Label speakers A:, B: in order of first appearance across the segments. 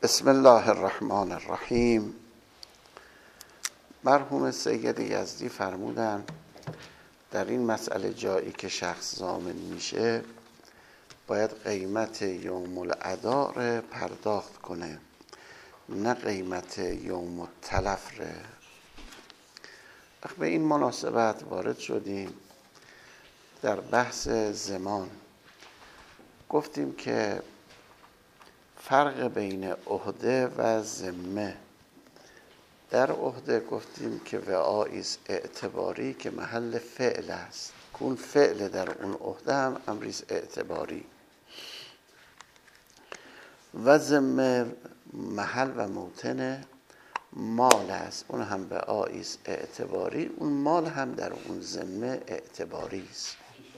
A: بسم الله الرحمن الرحیم. مرحوم سید یزدی فرمودن در این مسئله جایی که شخص ضامن میشه باید قیمت یوم الاداء رو پرداخت کنه، نه قیمت یوم التلف رو. به این مناسبت وارد شدیم در بحث زمان. گفتیم که فرق بین عهده و ذمه. در عهده گفتیم که وعایی است اعتباری که محل فعل است، اون فعل در اون عهده هم امری است اعتباری. و ذمه محل و موطن مال است، اون هم وعایی است اعتباری، اون مال هم در اون ذمه اعتباری است.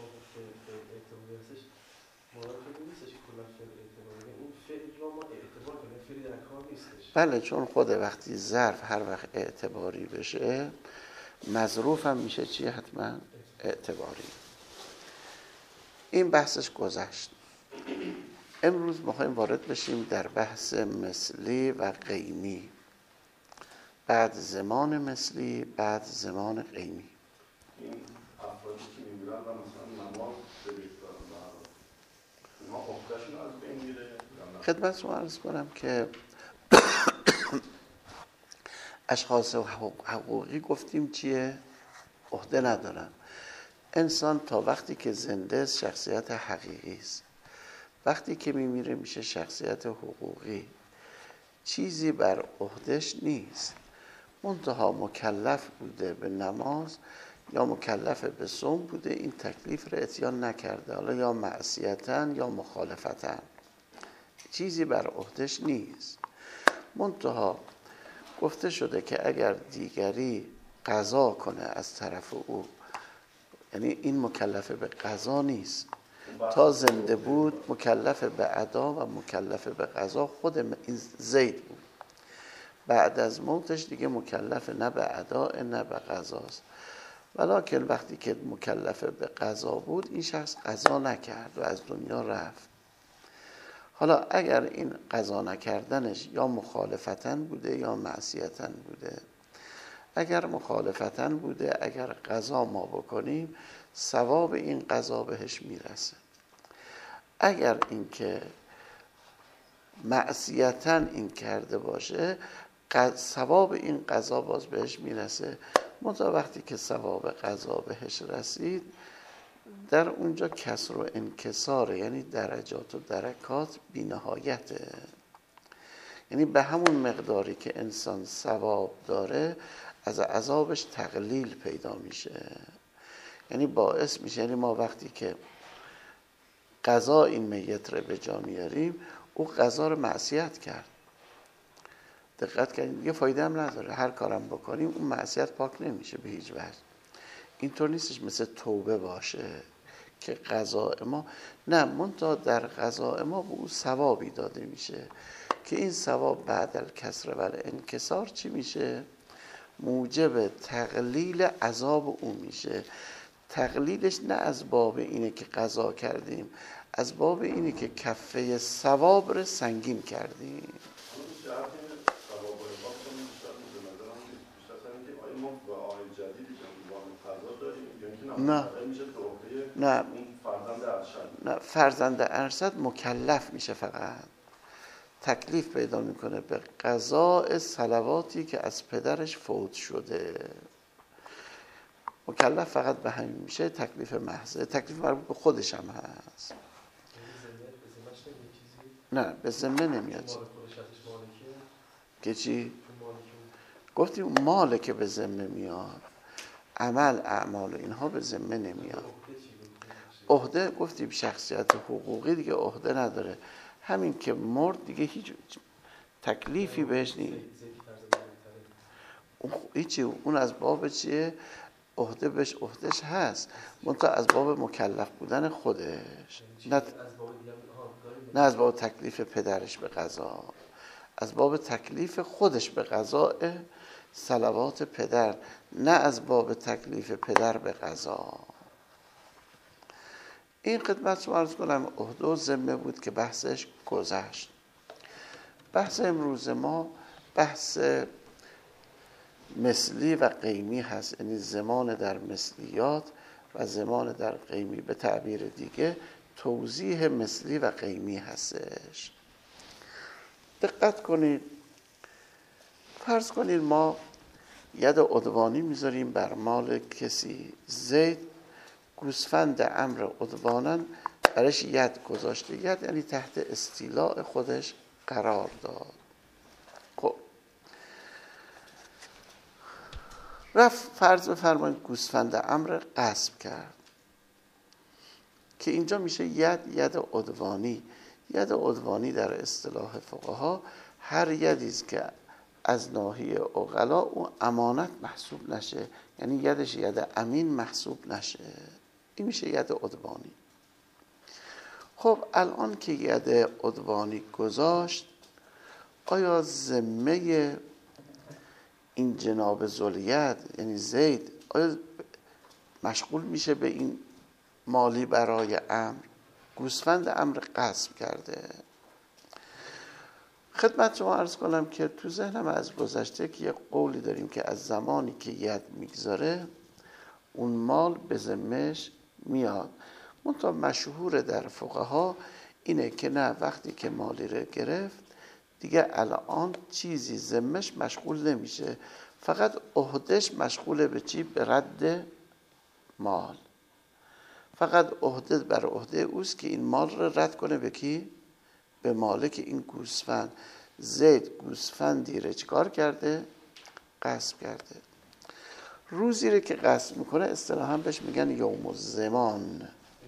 A: بله، چون خود وقتی ظرف هر وقت اعتباری بشه مظروف هم میشه چیه؟ حتما اعتباری. این بحثش گذشت. امروز میخوایم وارد بشیم در بحث مثلی و قیمی، بعد زمان مثلی، بعد زمان قیمی.
B: این افرادی که میگیرن و مثلا نماز بریختارن اونا عهدهشون از بین میره.
A: خدمتتون عرض کنم که اشخاص حقوقی گفتیم چیه؟ عهده ندارن. انسان تا وقتی که زنده است شخصیت حقیقی است، وقتی که میمیره میشه شخصیت حقوقی، چیزی بر عهدهش نیست. منتها مکلف بوده به نماز یا مکلف به صوم بوده، این تکلیف رو اتیان نکرده، حالا یا معصیتاً یا مخالفتاً، چیزی بر عهدهش نیست. منتها گفته شده که اگر دیگری قضا کنه از طرف او، یعنی این مکلف به قضا نیست، تا زنده بود مکلف به ادا و مکلف به قضا خود این زید بود، بعد از موتش دیگه مکلف نه به ادا نه به قضاست. ولکن وقتی که مکلف به قضا بود این شخص قضا نکرد و از دنیا رفت. حالا اگر این قضا نکردنش یا مخالفتن بوده یا معصیتن بوده، اگر مخالفتن بوده اگر قضا ما بکنیم ثواب این قضا بهش میرسه. اگر اینکه معصیتن این کرده باشه ثواب این قضا باز بهش میرسه. منتها وقتی که ثواب قضا بهش رسید در اونجا کسر و انکسار، یعنی درجات و درکات بی نهایته. یعنی به همون مقداری که انسان ثواب داره از عذابش تقلیل پیدا میشه. یعنی باعث میشه، یعنی ما وقتی که قضا این میت رو به جا میاریم او قضا رو معصیت کرد، دقت کنید، یه فایده هم نداره، هر کارم بکنیم اون معصیت پاک نمیشه به هیچ وجه. اینطور نیستش مثل توبه باشه که قضاء ما نه، منتها در قضاء ما به او ثوابی داده میشه که این ثواب بعد الکسر و الانکسار چی میشه؟ موجب تقلیل عذاب او میشه. تقلیلش نه از باب اینه که قضا کردیم، از باب اینه که کفه ثواب رو سنگین کردیم. نه فرزند ارشد مکلف میشه، فقط تکلیف پیدا میکنه به قضاء صلواتی که از پدرش فوت شده. مکلف فقط به همین میشه، تکلیف محضه، تکلیف مربوط به خودش هم هست. نه به ذمه نمیاد. که چی؟ گفتیم ماله که به ذمه میاد، عمل اعمال اینها به ذمه نمیاد. عهده گفتیم شخصیت حقوقی دیگه عهده نداره، همین که مرد دیگه هیچ تکلیفی بهش نیست. هیچی، اون از باب چیه؟ عهده بهش عهدهش هست، منتها از باب مکلف بودن خودش، نه از باب تکلیف پدرش به قضا، از باب تکلیف خودش به قضاء صلوات پدر، نه از باب تکلیف پدر به قضا. این خدمت رو عرض کنم. عهده و ذمه بود که بحثش گذشت. بحث امروز ما بحث مثلی و قیمی هست، یعنی زمان در مثلیات و زمان در قیمی. به تعبیر دیگه توضیح مثلی و قیمی هستش. دقت کنید، فرض کنید ما ید عدوانی میذاریم بر مال کسی. زید گوسفند امر عدوانا برش ید گذاشته. ید یعنی تحت استیلاء خودش قرار داد. خب رفت فرض بفرمایید گوسفند امر غصب کرد که اینجا میشه ید عدوانی. ید عدوانی در اصطلاح فقها هر یدی است که از ناحیه عقلا اون امانت محسوب نشه، یعنی یدش ید امین محسوب نشه، این میشه ید عدوانی. خب الان که ید عدوانی گذاشت، آیا ذمه این جناب ذوالید یعنی زید آیا مشغول میشه به این مالی برای امر؟ گوسفند امر غصب کرده. خدمت شما عرض کنم که تو ذهنم از گذشته که یه قولی داریم که از زمانی که ید میگذاره اون مال به ذمهش میاد. منتها مشهور در فقها اینه که نه، وقتی که مالی رو گرفت دیگه الان چیزی ذمهش مشغول نمیشه، فقط عهدهش مشغوله به چی؟ به رد مال. فقط عهده بر عهده اوست که این مال رو رد کنه به کی؟ به مالک این گوسفند. زید گوسفندی رو چیکار کرده؟ غصب کرده. روزی رو که غصب میکنه اصطلاحاً بهش میگن یوم الزمان.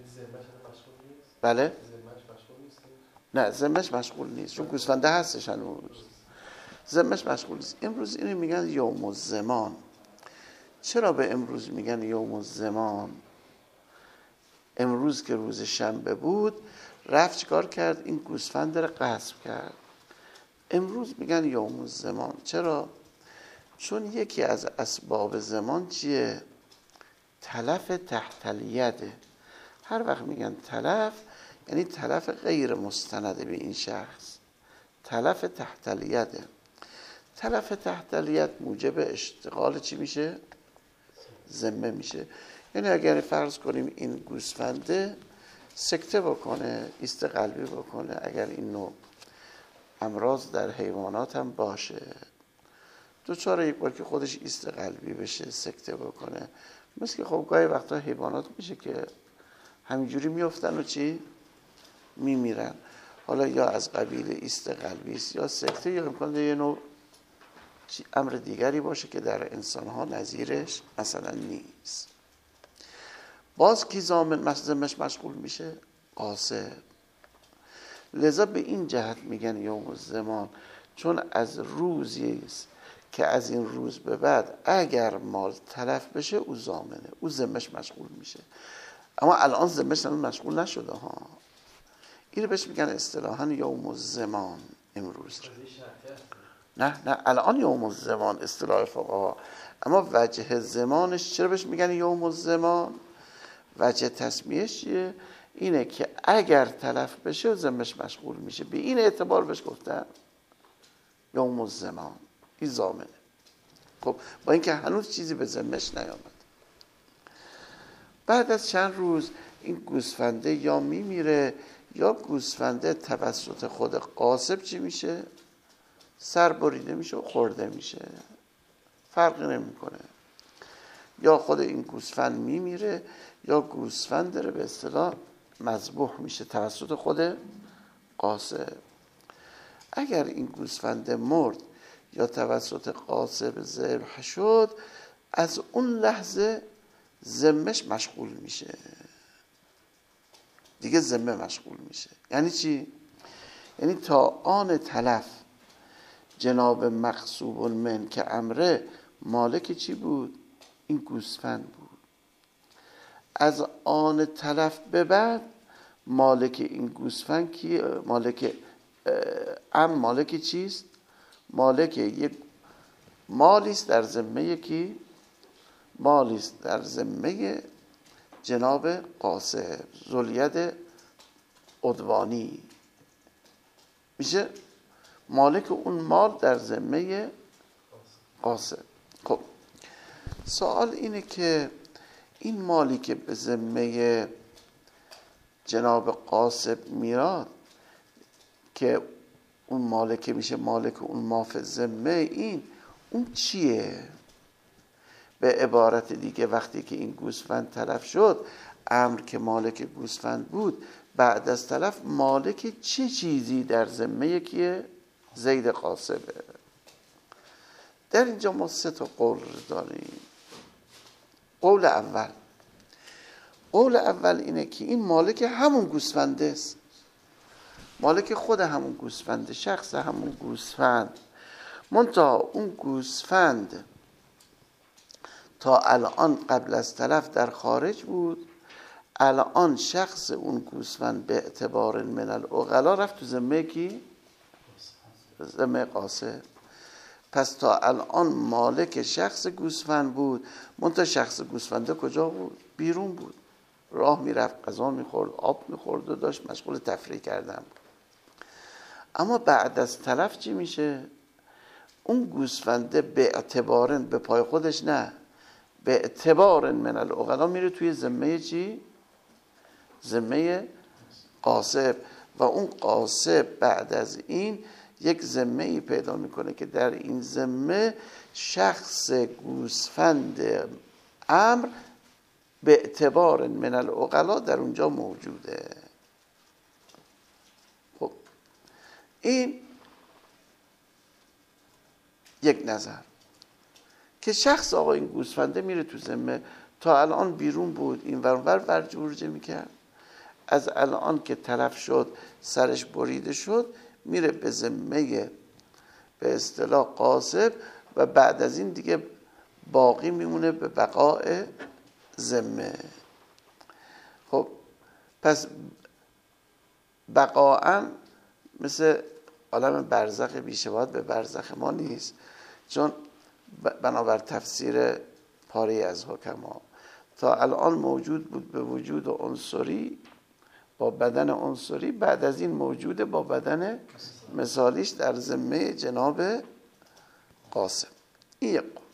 A: بله؟ نه، ذمهش مشغول نیست، چون گوسفنده هستش هنوز، ذمهش مشغول نیست. امروز اینو میگن یوم الزمان. چرا به امروز میگن یوم الزمان؟ امروز که روز شنبه بود رفت چیکار کرد؟ این گوسفند رو غصب کرد. امروز میگن یوم الزمان. چرا؟ چون یکی از اسباب زمان چیه؟ تلف تحت الیده. هر وقت میگن تلف یعنی تلف غیر مستند به این شخص، تلف تحت الیده. تلف تحت الید موجب اشتغال چی میشه؟ ذمه میشه. یعنی اگر فرض کنیم این گوسفنده سکته بکنه، ایست قلبی بکنه، اگر این نوع امراض در حیوانات هم باشه، دوچار یک بار که خودش ایست قلبی بشه، سکته بکنه، مثل که خب گاهی وقتا حیوانات میشه که همینجوری میافتن و چی؟ میمیرن. حالا یا از قبیل ایست قلبی است یا سکته، یا امکان داره یه نوع امر دیگری باشه که در انسان ها نظیرش مثلا نیست. باز کی ذمه‌اش مشغول میشه؟ قاصد. لذا به این جهت میگن یوم الزمان، چون از روزی است که از این روز به بعد اگر مال تلف بشه او ضامنه، او ذمه‌اش مشغول میشه. اما الان ذمه‌اش مشغول نشده ها. اینو بهش میگن اصطلاحاً یوم الزمان. امروز نه الان یوم الزمان اصطلاح فقها، اما وجه زمانش چرا بهش میگن یوم الزمان؟ وجه تسمیهش چیه؟ اینه که اگر تلف بشه ذمه‌اش مشغول میشه. به این اعتبار بهش گفتن یوم الزمان، این ضامنه. خب با اینکه هنوز چیزی به ذمه‌اش نیامد. بعد از چند روز این گوسفنده یا میمیره یا گوسفنده توسط خود غاصب چی میشه؟ سر بریده میشه و خورده میشه، فرقی نمیکنه. یا خود این گوسفند میمیره یا گوسفند داره به اصطلاح مذبوح میشه توسط خود غاصب. اگر این گوسفند مرد یا توسط غاصب ذبح شد، از اون لحظه ذمه‌اش مشغول میشه، دیگه ذمه مشغول میشه. یعنی چی؟ یعنی تا آن تلف جناب مغصوب من که امره مالک چی بود؟ این گوسفند بود. از آن تلف به بعد مالک این گوسفند کی؟ مالک چیست؟ مالک یک مالیست در ذمه کی؟ مالیست در ذمه جناب قاصب ذوالید عدوانی میشه. مالک اون مال در ذمه قاسب. خب سوال اینه که این مالی که به ذمه جناب قاسب میاد که اون مالک میشه مالک اون ما فی ذمه، اون چیه؟ به عبارت دیگه وقتی که این گوسفند تلف شد، عمرو که مالک گوسفند بود بعد از تلف مالک چه چیزی در ذمه کیه؟ زید قاسبه. در اینجا ما 3 قول داریم. قول اول اینه که این مالک همون گوسفنده است، مالک خود همون گوسفنده، شخص همون گوسفند، منتها اون گوسفند تا الان قبل از تلف در خارج بود، الان شخص اون گوسفند به اعتبار من العقلا رفت تو ذمه کی؟ ذمه قاسب. پس تا الان مالک شخص گوسفند بود، منتها شخص گوسفنده کجا بود؟ بیرون بود، راه میرفت، غذا میخورد، آب میخورد و داشت مشغول تفریح کردن بود. اما بعد از تلف چی میشه؟ اون گوسفنده به اعتبار به پای خودش نه، به اعتبار من العقلا میره توی ذمه چی؟ ذمه قاسب. و اون قاسب بعد از این یک ذمه ای پیدا میکنه که در این ذمه شخص گوسفند عمرو به اعتبار من العقلا در اونجا موجوده. خب این یک نظر که شخص آقا این گوسفنده میره تو ذمه، تا الان بیرون بود، این ور ورجورجه میکرد، از الان که تلف شد سرش بریده شد میره به ذمه به اصطلاح قاسب و بعد از این دیگه باقی میمونه به بقاء ذمه. خب پس بقاءً مثل عالم برزخ بیشباهت به برزخ ما نیست، چون بنابر تفسیر پاره از حکما تا الان موجود بود به وجود عنصری با بدن عنصری، بعد از این موجوده با بدن مثالیش در ذمه جناب قاسم. این یک قول.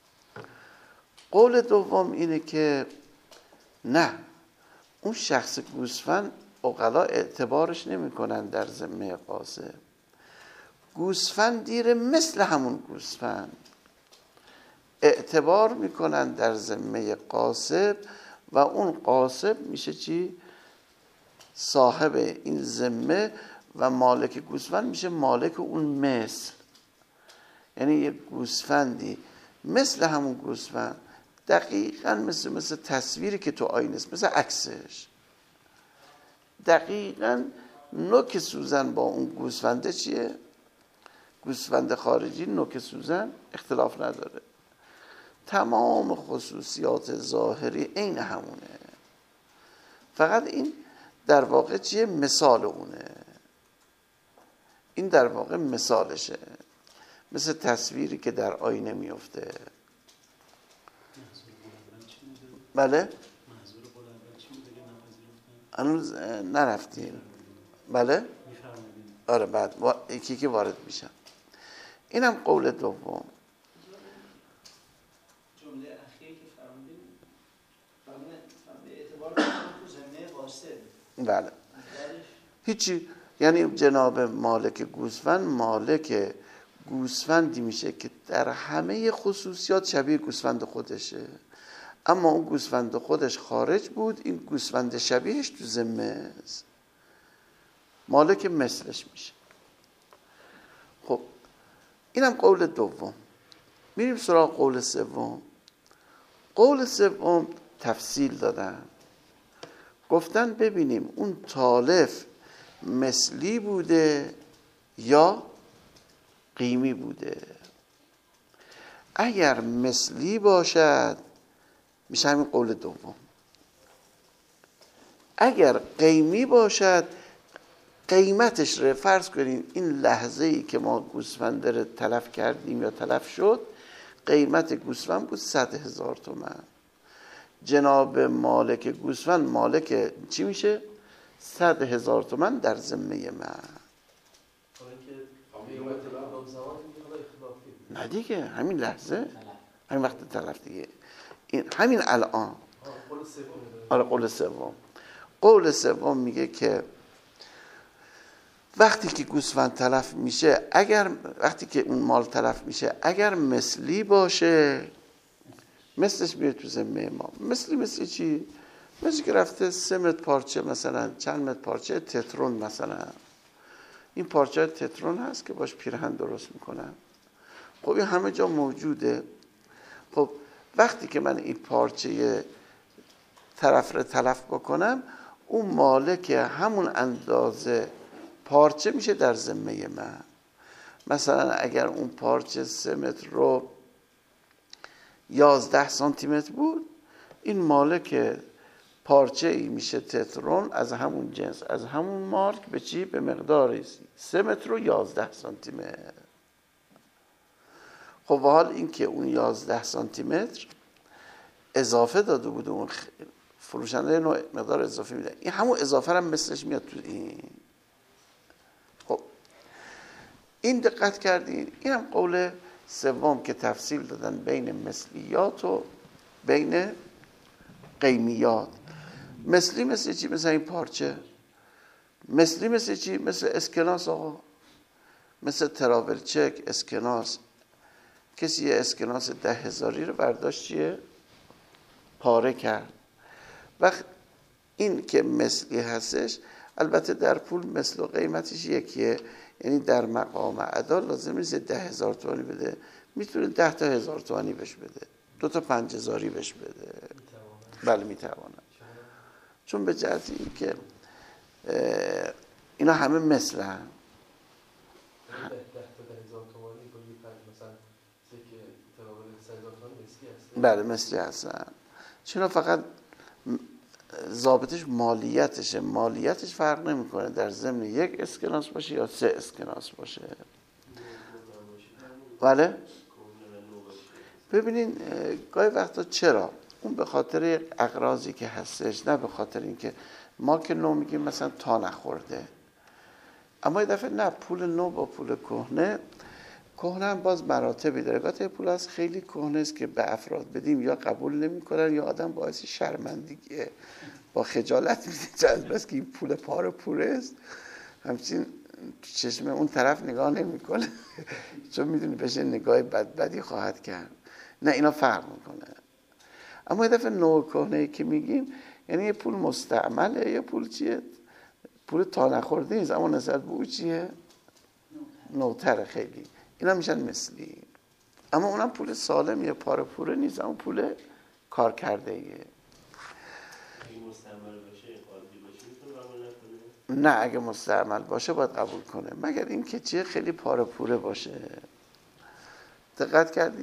A: قول دوم اینه که نه، اون شخص گوسفند عقلا اعتبارش نمی کنن در ذمه قاسم، گوسفند دیره مثل همون گوسفند اعتبار میکنن در ذمه قاسب و اون قاسب میشه چی؟ صاحب این ذمه و مالک گوسفند میشه مالک اون مثل. یعنی یک گوسفندی مثل همون گوسفند، دقیقاً مثل تصویری که تو آینه است، مثل عکسش، دقیقاً نوک سوزن با اون گوسفنده چیه؟ گوسفند خارجی نوک سوزن اختلاف نداره، تمام خصوصیات ظاهری عین همونه، فقط این در واقع چیه؟ مثال اونه. این در واقع مثالشه، مثل تصویری که در آینه میفته. بله؟ هنوز نرفتیم. بله؟ آره بعد یکی که وارد میشم. اینم قول دوم.
C: جمله اخیری که فرمودید اعتبار تو زمینه قاسم.
A: بله. هیچی، یعنی جناب مالک گوسفند مالک گوسفندی میشه که در همه خصوصیات شبیه گوسفند خودشه، اما اون گوسفند خودش خارج بود، این گوسفند شبیهش تو ذمه است، مالک مثلش میشه. خب اینم قول دوم. میریم سراغ قول سوم. قول سوم تفصیل دادن، گفتن ببینیم اون تالف مثلی بوده یا قیمی بوده. اگر مثلی باشد میشه همین قول دوم، اگر قیمی باشد قیمتش رو فرض کنیم این لحظه ای که ما گوسفند رو تلف کردیم یا تلف شد، قیمت گوسفند بود 100,000 تومان. جناب مالک گوسفند مالک چی میشه؟ 100,000 تومان در ذمه من.
D: زمان دیگه حالا اختلافی
A: نه دیگه همین لحظه، همین وقت تلف دیگه، این همین الان.
D: قول سوم داره.
A: آره قول سوم. قول سوم میگه که وقتی که گوسفند تلف میشه، اگر وقتی که اون مال تلف میشه اگر مثلی باشه، مثلش میره تو ذمه ما. مثل چی؟ مثل که رفته 3 متر پارچه، مثلا چند متر پارچه تترون، مثلا این پارچه تترون هست که باش پیرهن درست میکنن. خب این همه جا موجوده. خب وقتی که من این پارچه طرف رو تلف بکنم، اون مالک همون اندازه پارچه میشه در ذمه من. مثلا اگر اون پارچه 3 متر رو 11 سانتی متر بود، این مالک پارچه ای میشه تترون از همون جنس، از همون مارک، به چی؟ به مقدار 3 متر و 11 سانتی متر. خب حال این که اون 11 سانتی متر اضافه داده بود، اون فروشنده نوع مقدار اضافه میده، این همون اضافه هم مثلش میاد تو این. خب این دقت کردین؟ این هم قول سوم که تفصیل دادن بین مثلیات و بین قیمیات. مثلی مثل چی؟ مثل این پارچه. مثلی مثل چی؟ مثل اسکناس آقا، مثل تراول چک، اسکناس. کسی یه اسکناس 10,000 رو برداشت چیه؟ پاره کرد. وقت این که مثلی هستش، البته در پول مثل و قیمتش یکیه، یعنی در مقام ادا لازم نیست 10,000 تومانی بده، میتونه 10 تا 1000 تومانی بهش بده، 2 تا 5,000 بهش بده. بله میتونه. چون به جهت این که اینا همه مثل هم.
D: 10 تا 10,000 تومانی با یه مثلا که تراول 3,000 تومانی مثلی هست.
A: بله مثلی هستن. چرا؟ فقط ضابطش مالیتشه. مالیتش فرق نمیکنه در ضمن 1 اسکناس باشه یا 3 اسکناس باشه. بله ببینین گاهی وقتا چرا؟ اون به خاطر اغراضی که هستش، نه به خاطر اینکه ما که نو میگیم مثلا تا نخورده. اما یه دفعه نه، پول نو با پول کهنه هم باز مراتبی داره. البته پول از خیلی کهنه است که به افراد بدیم یا قبول نمیکنن یا آدم باعث شرمندگیه، با خجالت میده جذب است که این پول پاره پوره است، همچین چشم اون طرف نگاه نمیکنه چون میدونی بشه نگاه بدی خواهد کرد. نه اینا فرق میکنه. اما یه دفعه نو کهنه که میگیم یعنی یه پول مستعمله، یه پول چیه؟ پول تا نخورده نیست، اما نسبت به او چیه؟ نوتره خیلی. اینا میشن مثلی. اما اونم پول سالمیه، پاره پوره نیست، اما پول کار کرده ایه.
E: اگه مستعمل باشه قاضی باشه میتونه قبول نکنه؟
A: نه اگه مستعمل باشه باید قبول کنه، مگر این که چیه خیلی پاره پوره باشه. دقت کردی؟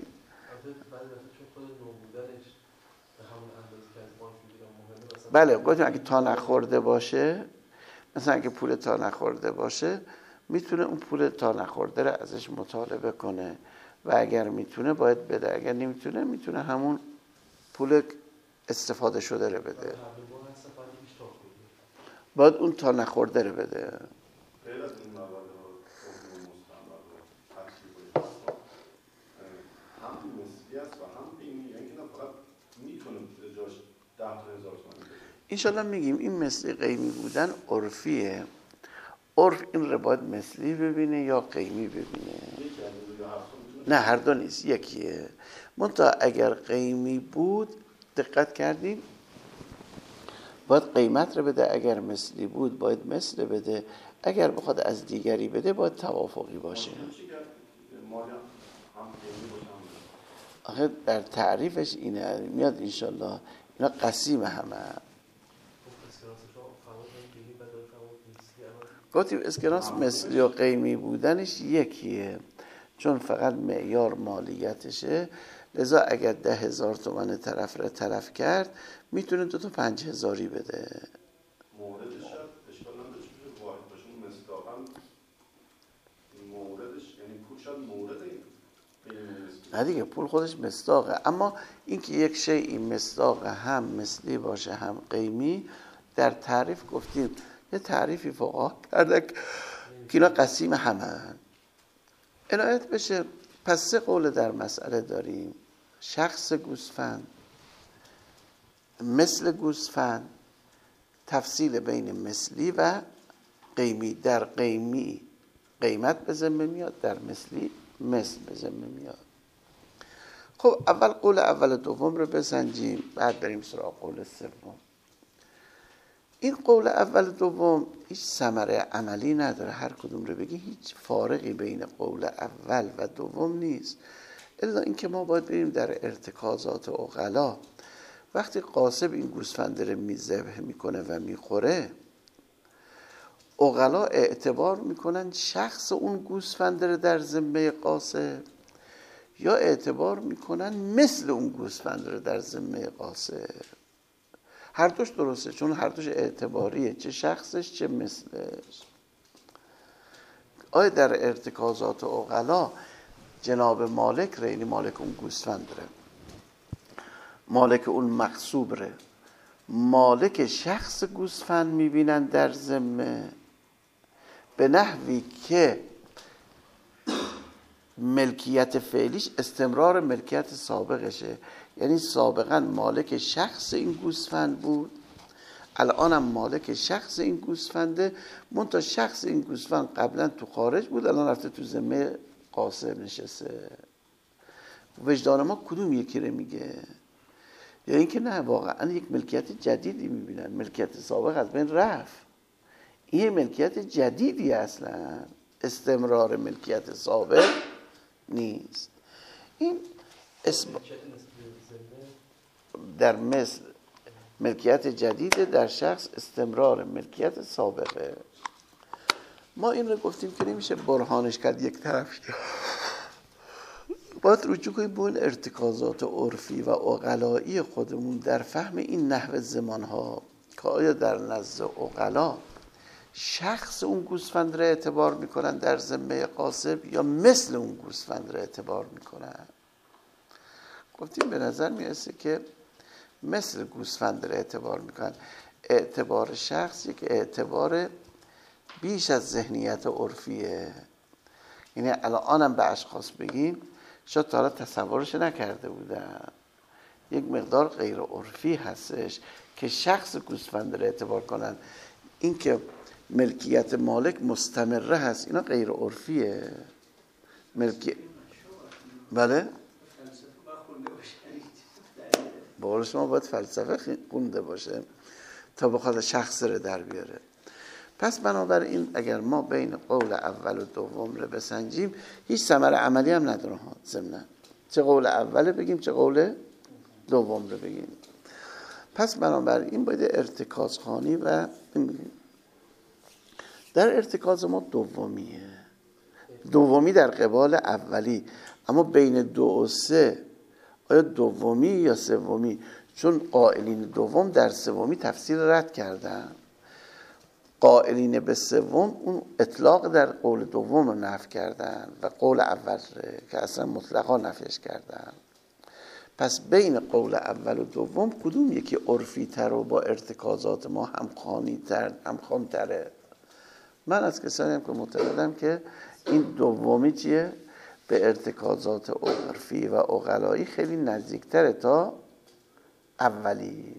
A: بله گفتم اگه تا نخورده باشه، مثلا اگه پول تا نخورده باشه میتونه اون پول تا نخورده رو ازش مطالبه کنه و اگر میتونه باید بده، اگر نمیتونه میتونه همون پول استفاده شده رو بده. باید اون تا نخورده رو بده.
B: غیر از این موارد مستعمل و هم مثلی است و هم قیمی، یعنی که فقط میتونه جاش 10 تا 1000 تومانی بده.
A: انشالله میگیم این مثلی قیمی بودن عرفیه. عرف این رو باید مثلی ببینه یا قیمی ببینه. نه هر دو نیست، یکیه. منتها اگر قیمی بود دقت کردیم باید قیمت رو بده، اگر مثلی بود باید مثل بده، اگر بخواد از دیگری بده باید توافقی باشه. آخه در تعریفش اینه میاد انشالله اینا قسیم همه. گفتیم اسکناس مثلی و قیمی بودنش یکیه، چون فقط معیار مالیتشه. لذا اگر 10,000 تومان طرف را تلف کرد میتونه 2 تا 5,000 بده.
B: موردش اشکال نداره چون واحد باشه مصداقاً موردش، یعنی پول شاید مورد
A: نه دیگه پول خودش مصداقه، اما اینکه یک شیء مصداق هم مثلی باشه هم قیمی در تعریف گفتیم یه تعریفی فقها کرده که اینا قسیم همن. عنایت بشه. پس 3 قول در مسئله داریم: شخص گوسفند، مثل گوسفند، تفصیل بین مثلی و قیمی. در قیمی قیمت به ذمه میاد، در مثلی مثل به ذمه میاد. خب اول قول اول و دوم رو بسنجیم، بعد بریم سراغ قول سوم. این قول اول و دوم هیچ ثمره عملی نداره، هر کدوم رو بگی هیچ فارقی بین قول اول و دوم نیست، الا اینکه ما باید بریم در ارتکازات عقلا. وقتی قاسب این گوسفند رو ذبح میکنه و میخوره، عقلا اعتبار میکنن شخص اون گوسفند رو در ذمه قاسب، یا اعتبار میکنن مثل اون گوسفند رو در ذمه قاسب. هر دوش درسته، چون هر دوش اعتباریه، چه شخصش چه مثلش. آیا در ارتکازات عقلا جناب مالک ره، یعنی مالک اون گوسفند ره، مالک اون مغصوب ره، مالک شخص گوسفند میبینن در ذمه، به نحوی که ملکیت فعلیش استمرار ملکیت سابقشه. یعنی سابقا مالک شخص این گوسفند بود، الانم مالک شخص این گوسفنده، منتها شخص این گوسفند قبلا تو خارج بود، الان رفته تو ذمه قاسم نشسته. وجدان ما کدوم یکی رو میگه؟ یا اینکه نه، واقعا یک ملکیت جدیدی میبینن، ملکیت سابق از بین رفت، این ملکیت جدیدی اصلا، استمرار ملکیت سابق نیست. این اسم در مثل ملکیت جدیده، در شخص استمرار ملکیت سابقه. ما این رو گفتیم که نمیشه برهانش کرد یک طرف، باید رجوع کنیم به اون ارتکازات عرفی و عقلایی خودمون در فهم این نحو زمانها، که آیا در نزد عقلا شخص اون گوسفند را اعتبار میکنن در ذمه قاسب، یا مثل اون گوسفند را اعتبار میکنن. گفتیم به نظر میرسه که مثل گوسفند را اعتبار میکنن. اعتبار شخص یک اعتبار بیش از ذهنیت عرفیه. یعنی الانم به اشخاص بگیم شاید تا حالا تصورش نکرده بودن، یک مقدار غیر عرفی هستش که شخص گوسفند را اعتبار کنن. این که ملکیت مالک مستمره هست، اینا غیر عرفیه. بله؟ بقول شما باید فلسفه خونده باشه تا بخواد شخص رو در بیاره. پس بنابراین اگر ما بین قول اول و دوم رو بسنجیم هیچ ثمر عملی هم نداره ها. ضمن چه قول اول بگیم چه قول دوم رو بگیم. پس بنابراین باید ارتکاز خوانی و در ارتکاز ما دومی در قبال اولی، اما بین 2 و 3 آیا دومی یا سومی؟ چون قائلین دوم در سومی تفسیر رد کردن، قائلین به سوم اون اطلاق در قول دوم رو نفی کردن و قول اول که اصلا مطلقا نفیش کردن. پس بین قول اول و دوم کدوم یکی عرفی تر و با ارتکازات ما هم خوان‌تره؟ من از کسانی هم که معتقدم که این دومی چیه؟ به ارتکازات عرفی و عقلایی خیلی نزدیکتره تا اولی.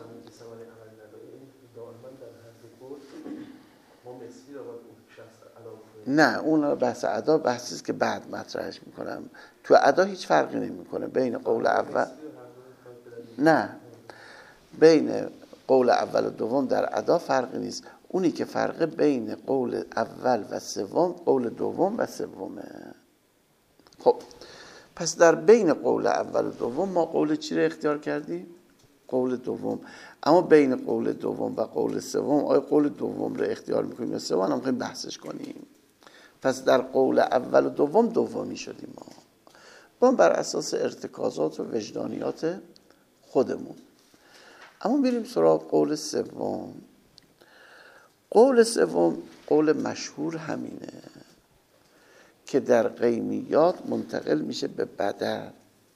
A: نه، اون بحث ادا بحثی است که بعد مطرحش میکنم. تو ادا هیچ فرقی نمیکنه بین قول اول، نه، بین قول اول و دوم در ادا فرقی نیست. اونی که فرق بین قول اول و سوم قول دوم و سومه. خب پس در بین قول اول و دوم ما قول چی رو اختیار کردیم؟ قول دوم. اما بین قول دوم و قول سوم آیا قول دوم رو اختیار میکنیم یا سوم؟ هم میخوایم بحثش کنیم. پس در قول اول و دوم دومی شدیم ما بر اساس ارتکازات و وجدانیات خودمون. اما بریم سراغ قول سوم. قول سوم قول مشهور همینه که در قیمیات منتقل میشه به بدل.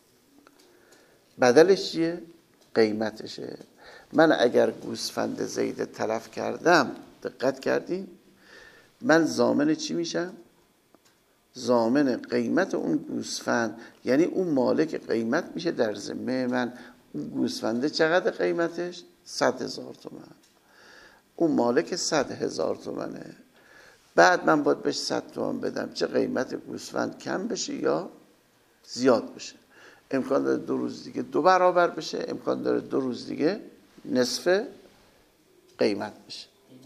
A: بدلش چیه؟ قیمتشه. من اگر گوسفند زید تلف کردم، دقت کردین؟ من ضامن چی میشم؟ ضامن قیمت اون گوسفند، یعنی اون مالک قیمت میشه در ذمه من. اون گوسفنده چقدر قیمتش؟ 100,000 تومان. اون مالک 100,000 تومنه. بعد من باید بهش 100 تومان بدم، چه قیمت گوسفند کم بشه یا زیاد بشه. امکان داره 2 روز دیگه 2 برابر بشه، امکان داره 2 روز دیگه نصف قیمت بشه.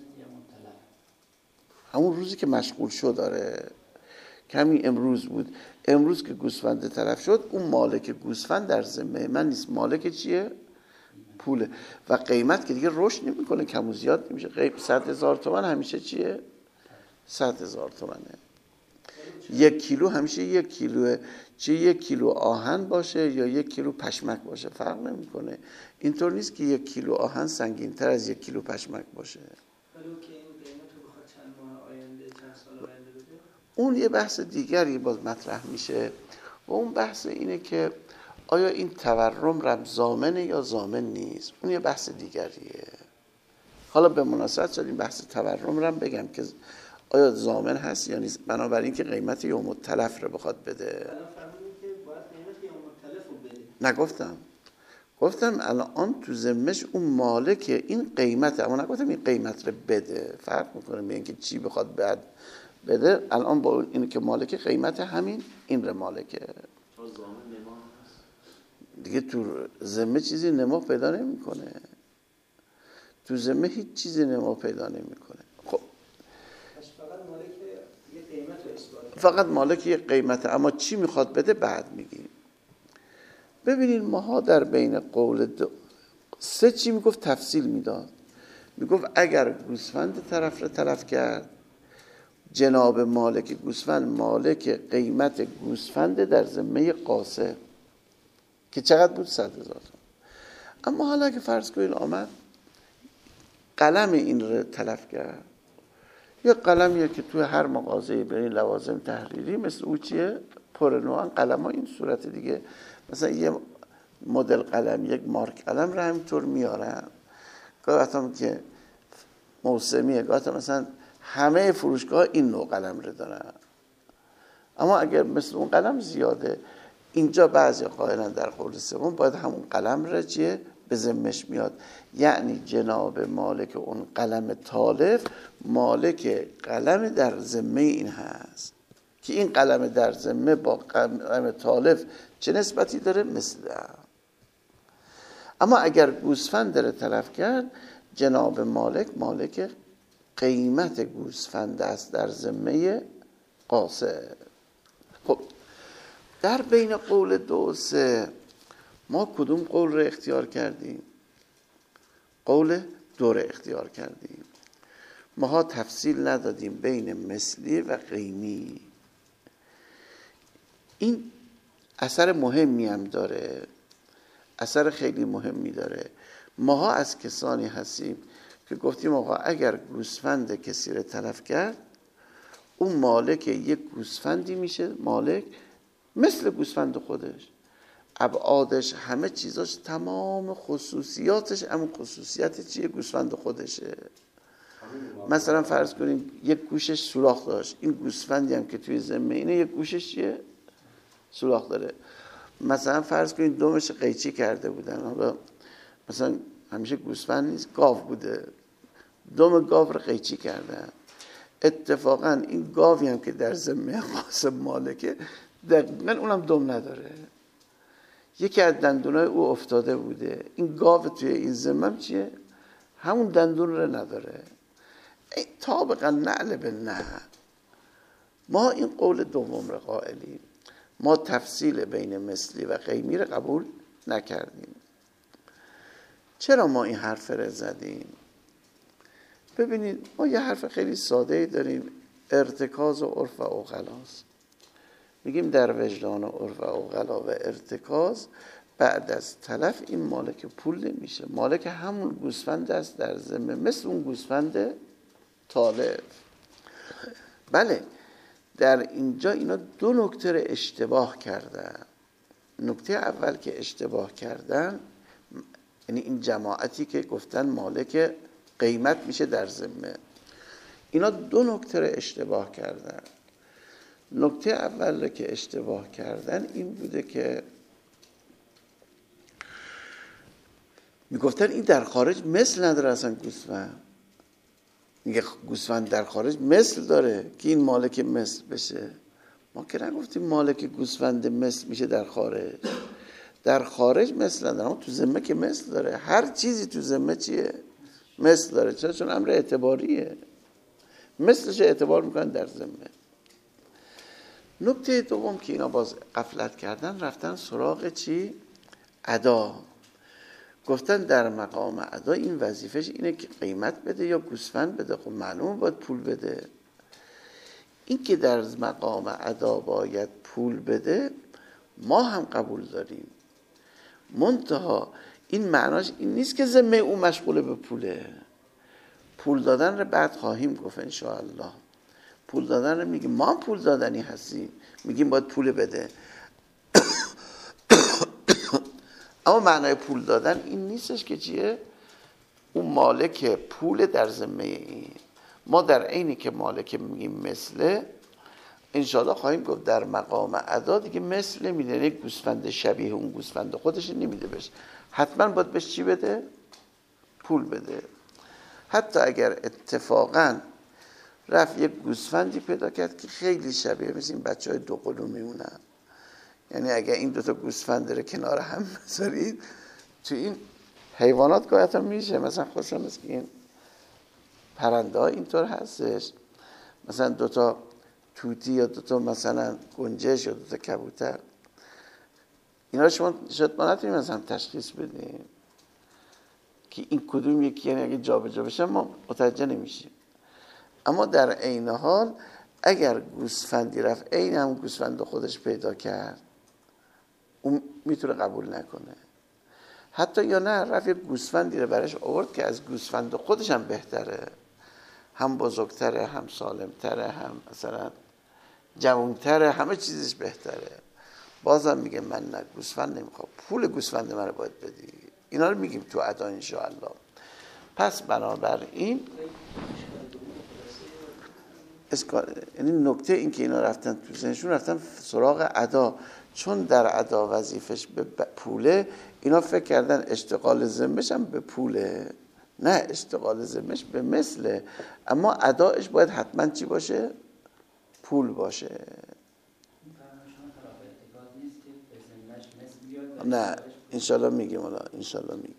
A: همون روزی که مشغول شد داره. کمی امروز بود، امروز که گوسفند تلف شد، اون مالک گوسفند در ذمه من نیست. مالک چیه؟ پوله. و قیمت که دیگه رشد نمیکنه، کم و زیاد نمیشه. 100,000 تومان همیشه چیه؟ 100,000 تومانه. 1 کیلو همیشه 1 کیلوه، چه 1 کیلو آهن باشه یا 1 کیلو پشمک باشه فرق نمیکنه. اینطور نیست که 1 کیلو آهن سنگین تر از 1 کیلو پشمک باشه.
C: ولو که این قیمت رو بخواد چند ماه آینده، چند سال آینده بده،
A: اون یه بحث دیگری باز مطرح میشه و اون بحث اینه که آیا این تورم رم ضامنه یا ضامن نیست. اون یه بحث دیگریه. حالا به مناسبت شد این بحث تورم رم بگم که آیا ضامن هست یا نیست، بنابراین که قیمت یوم التلف رو بخواد بده.
C: الان فهمیدیم که باید قیمت یوم التلف رو بده.
A: گفتم الان تو ذمش اون مالک این قیمته، اما نگفتم این قیمت رو بده. فرق میکنه بین اینکه چی بخواد بعد بده. الان با این که مالک قیمت همین این رو مالکه دیگه. تو ذمه چیزی نما پیدا نمیکنه. تو ذمه هیچ چیزی نما پیدا نمیکنه. خب فقط مالک یه قیمته، اما چی میخواد بده بعد میگیم. ببینید ماها در بین قول 3 چی میگفت تفصیل میداد. میگفت اگر گوسفند طرف رو تلف کرد، جناب مالک گوسفند مالک قیمت گوسفند در ذمه قاصر که چقدر بود؟ 100,000. اما حالا که فرض کنید آمد قلم این رو تلف کرد، یا قلمیه که توی هر مغازه‌ای برین لوازم تحریری مثل او چیه پرنوان قلم ها این صورت دیگه، مثلا یه مدل قلم، یک مارک قلم رو همینطور میارن. گاهی هم که موسمیه، گاهی مثلا همه فروشگاه این نوع قلم رو دارن. اما اگر مثل اون قلم زیاده، اینجا بعضی قائلن در قول سوم باید همون قلم رو چیه به ذمش میاد. یعنی جناب مالک اون قلم تالف مالک قلم در ذمه این هست که این قلم در ذمه با قلم تالف چه نسبتی داره؟ مثل. اما اگر گوسفند داره تلف کرد، جناب مالک قیمت گوسفند است در ذمه قاصر. خب در بین قول 2 و 3 ما کدوم قول رو اختیار کردیم؟ قول 2 رو اختیار کردیم. ما تفصیل ندادیم بین مثلی و قیمی. این اثر مهمی هم داره، اثر خیلی مهمی داره. ما از کسانی هستیم که گفتیم آقا اگر گوسفند کسی رو تلف کرد، اون مالک یک گوسفندی میشه، مالک مثل گوسفند خودش، ابعادش همه چیزاش تمام خصوصیاتش همون خصوصیت چیه؟ گوسفند خودشه. مثلا فرض کنیم یک گوشش سوراخ داشت، این گوسفندی هم که توی ذمه اینه یک گوشش چیه؟ سوراخ داره. مثلا فرض کنیم دمش قیچی کرده بودن، حالا مثلا همیشه گوسفند نیست، گاو بوده، دم گاو رو قیچی کردن. اتفاقا این گاوی هم که در ذمه قاسم مالکه دقیقا اونم دم نداره، یکی از دندونای او افتاده بوده. این گاو توی این ذمه چیه؟ همون دندون رو نداره. طابقا نعل به نه. ما این قول دوم رو قائلیم. ما تفصیل بین مثلی و قیمی رو قبول نکردیم. چرا ما این حرف رو زدیم؟ ببینید ما یه حرف خیلی ساده داریم، ارتکاز و عرف و عقلاست. میگیم در وجدان و عرف و عقلا و ارتکاز بعد از تلف این مالک پول نمیشه، مالک همون گوسفند است در ذمه، مثل اون گوسفند تالف. بله در اینجا اینا 2 نکته رو اشتباه کردن. نکته اول که اشتباه کردن، یعنی این جماعتی که گفتن مالک قیمت میشه در ذمه، اینا 2 نکته رو اشتباه کردن. نکته اول که اشتباه کردن این بوده که میگفتن این در خارج مثل نداره اصلا گوسفند. میگه گوسفند در خارج مثل داره که این مالک مثل بشه. ما که نگفتیم مالک گوسفند مثل میشه در خارج. در خارج مثل نداره، اما تو ذمه که مثل داره. هر چیزی تو ذمه چیه؟ مثل داره. چون امر اعتباریه، مثلش اعتبار میکنن در ذمه. نکته دوم که اینا باز غفلت کردن، رفتن سراغ چی؟ ادا. گفتن در مقام ادا این وظیفش اینه که قیمت بده یا گوسفند بده. خب معلومه باید پول بده. این که در مقام ادا باید پول بده ما هم قبول داریم، منتها این معناش این نیست که ذمه او مشغول به پوله. پول دادن رو بعد خواهیم گفت انشاءالله. پول دادن رو میگیم، ما هم پول دادنی هستیم، میگیم باید پول بده. اما معنای پول دادن این نیستش که چیه؟ اون مالک پول در ذمه این. ما در عینی که مالک میگیم مثله، انشاءالله خواهیم گفت در مقام ادا دیگه مثل نمیده. یک گوسفند شبیه اون گوسفند خودش نمیده بهش، حتما باید بهش چی بده؟ پول بده. حتی اگر اتفاقا رفت یک گوسفندی پیدا کرد که خیلی شبیه مثل این بچه های دو قلو میمونن، یعنی اگر این دوتا گوسفند رو کنار هم بذارید، تو این حیوانات گاهی میشه مثلا خوشم مثل این پرنده ها اینطور هستش، مثلا دوتا توتی یا دوتا مثلا گنجش یا دوتا کبوتر، اینا رو شما شاید ما نتونیم مثلا تشخیص بدیم که این کدوم یکی، یعنی اگه جا به جا بشه ما متوجه نمیشیم. اما در عین حال اگر گوسفندی رفت عین هم گوسفند خودش پیدا کرد، اون میتونه قبول نکنه. حتی یا نه رفت یک گوسفندی رو برش آورد که از گوسفند خودش هم بهتره، هم بزرگتره، هم سالمتره، هم مثلا جوانتره، همه چیزش بهتره، بازم میگه من نه گوسفند نمیخوام، پول گوسفند من رو باید بدی. اینا رو میگیم تو ادا انشاءالله. پس بنابراین یعنی نکته این که اینا رفتن تو ذهنشون، رفتن سراغ ادا، چون در ادا وظیفش به پوله، اینا فکر کردن اشتغال ذمه‌ش هم به پوله. نه، اشتغال ذمه‌ش به مثله، اما ادایش باید حتما چی باشه؟ پول باشه. نه انشالله میگیم، انشالله میگیم.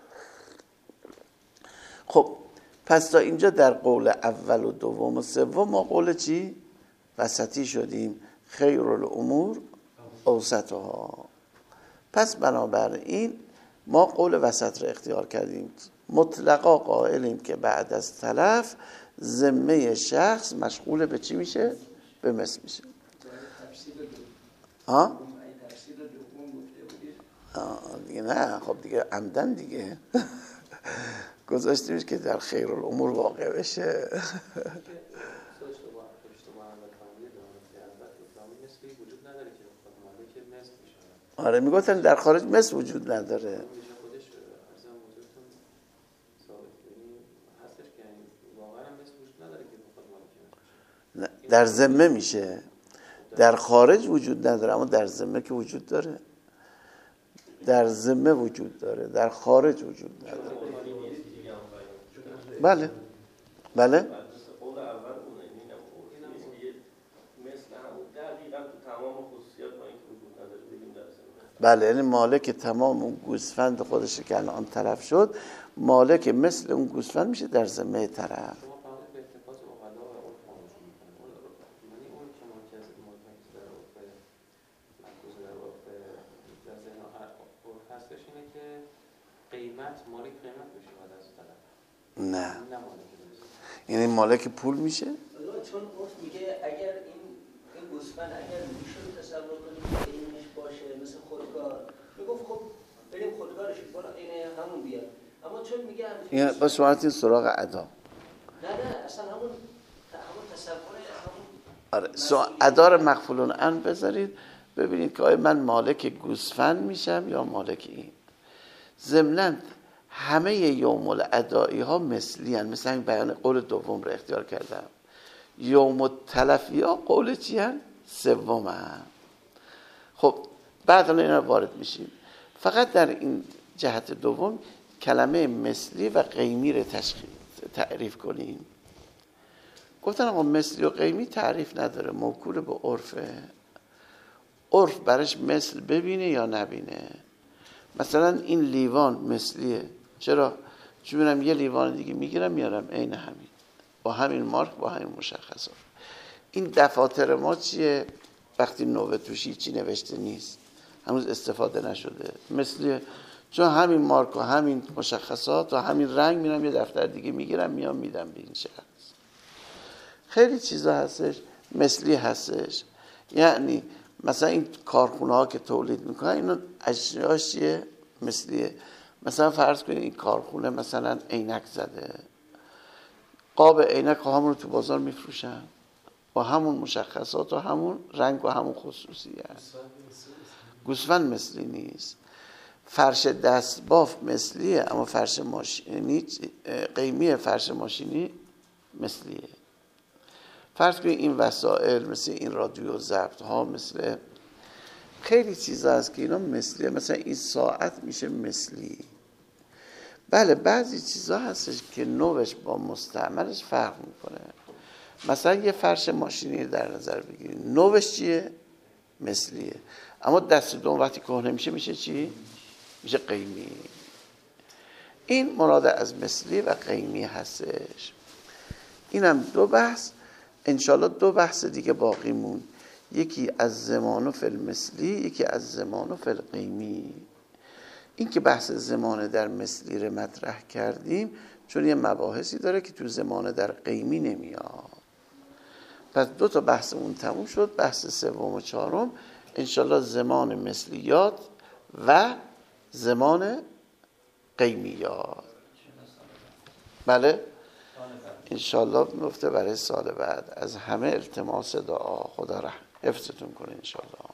A: خب پس تا اینجا در قول اول و دوم و سوم ما قول چی؟ وسطی شدیم. خیر الامور اوسطها. پس بنابراین ما قول وسط رو اختیار کردیم. مطلقا قائلیم که بعد از تلف ذمه شخص مشغول به چی میشه؟ به مثل میشه. ها؟ دیگه نه، خب دیگه عمدن دیگه گذاشتیمش که در خیر الامور واقع بشه. آره میگفتن در خارج مثل وجود نداره. نه، در ذمه میشه، در خارج وجود نداره، اما در ذمه که وجود داره. در ذمه وجود داره، در خارج وجود نداره. بله بله. بله، یعنی مالک تمام اون گوسفند خودشه که الان طرف شد، مالک مثل اون گوسفند میشه در ذمه طرف. نه، یعنی مالک پول میشه؟
C: چون اون میگه اگر این گوسفند اگر میشه رو تصور کنیم که اینش باشه مثل خودکار، میگفت خب بریم خودکارش بالا این همون بیاد، اما چون میگه
A: این با شمارتین سراغ ادا.
C: نه اصلا همون تصور
A: آره، ادا رو مغفولون عن بذارید ببینید که آیا من مالک گوسفند میشم یا مالک این. ضمناً همه یوم الادائی ها مثلی هن، مثل این بیان قول دوم رو اختیار کردم. یوم التلفی ها قول چی هن؟ سومم. خب بعد اینا وارد میشیم. فقط در این جهت دوم کلمه مثلی و قیمی رو تعریف کنیم. گفتن آقا مثلی و قیمی تعریف نداره، موکول به عرفه. عرف برش مثل ببینه یا نبینه. مثلا این لیوان مثلیه، چرا؟ چون میرم یه لیوان دیگه میگیرم میارم عین همین، با همین مارک، با همین مشخصات. این دفاتر ما چیه؟ وقتی نوبه توش هیچی نوشته نیست، هنوز استفاده نشده، مثلیه، چون همین مارک و همین مشخصات و همین رنگ میرم یه دفتر دیگه میگیرم میام میدم به این شخص. خیلی چیزا هستش مثلی هستش. یعنی مثلا این کارخونه ها که تولید میکنن اینا اشیاءش چیه؟ مثلیه. مثلا فرض کنید این کارخونه مثلا عینک زده، قاب عینک همون رو تو بازار میفروشن با همون مشخصات و همون رنگ و همون خصوصیت. گوسفند مثلی نیست. فرش دستباف مثلیه، اما فرش ماشینی قیمی فرش ماشینی مثلیه. فرض کنید این وسایل مثل این رادیو ضبط ها، مثل خیلی چیزا هست که اینا مثلیه. مثلا این ساعت میشه مثلی. بله بعضی چیزا هستش که نوش با مستعملش فرق میکنه. مثلا یه فرش ماشینی در نظر بگیرید، نوش چیه؟ مثلیه، اما دست دوم وقتی کهنه میشه چی؟ میشه قیمی. این مراد از مثلی و قیمی هستش. اینم دو بحث. انشالله دو بحث دیگه باقی مون، یکی از زمان و فل مثلی، یکی از زمان و فل قیمی. این که بحث زمان در مثلی رو مطرح کردیم چون یه مباحثی داره که تو زمان در قیمی نمیاد. پس دو تا بحثمون تموم شد. بحث سوم و چهارم انشالله زمان مثلیات و زمان قیمیات. بله انشالله میفته برای سال بعد. از همه التماس دعا، خدا حفظتون کنه انشالله.